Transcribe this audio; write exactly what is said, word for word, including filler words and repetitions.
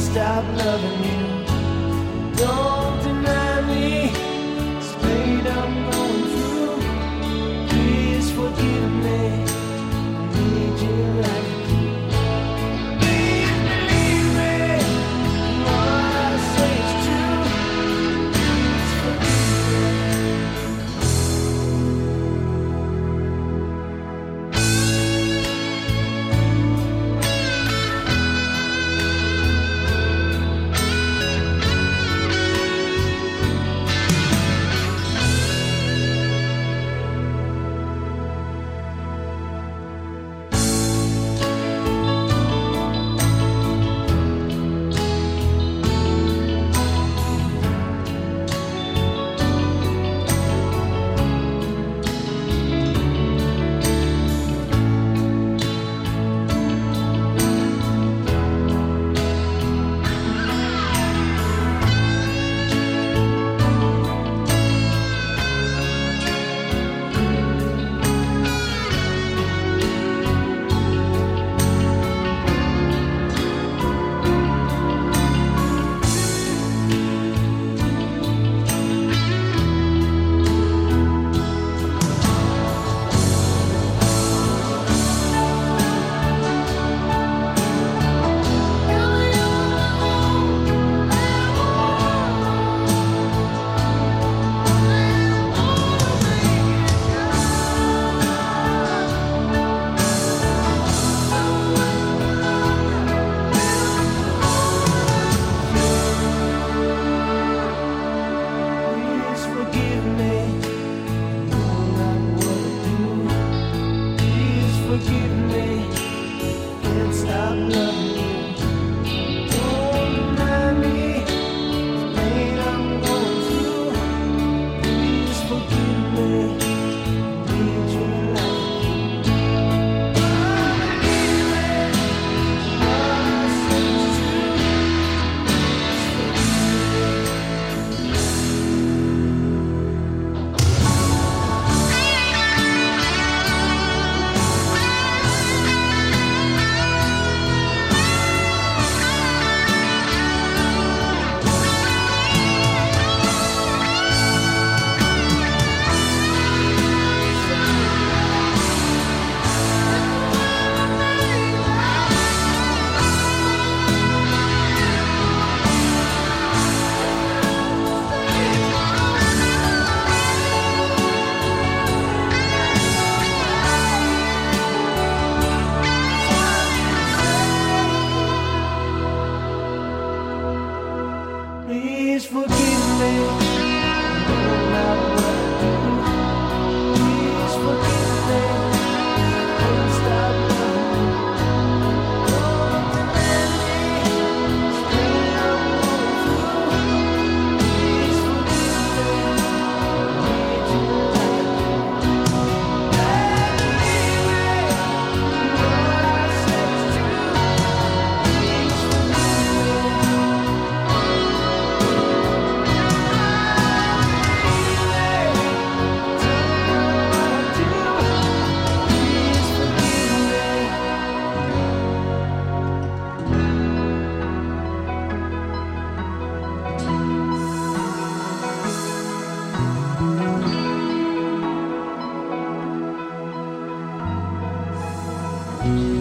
stop loving you. Don't deny me this pain I'm going through. Please forgive me. I need you like you do. Please believe me. What I say is true. Please forgive me. Please forgive me. Know not what I do. Please forgive me. Can't stop loving you. Don't deny me the pain I'm going through. Please forgive me. I need you like you do. Believe me. What I say is true. Please forgive me. Please forgive me. Know not what I do. Please forgive me. Can't stop loving you. Don't deny me this pain I'm going through. Please forgive me. I need you like I do. Believe me. What I say is true. Please forgive me. Thank you.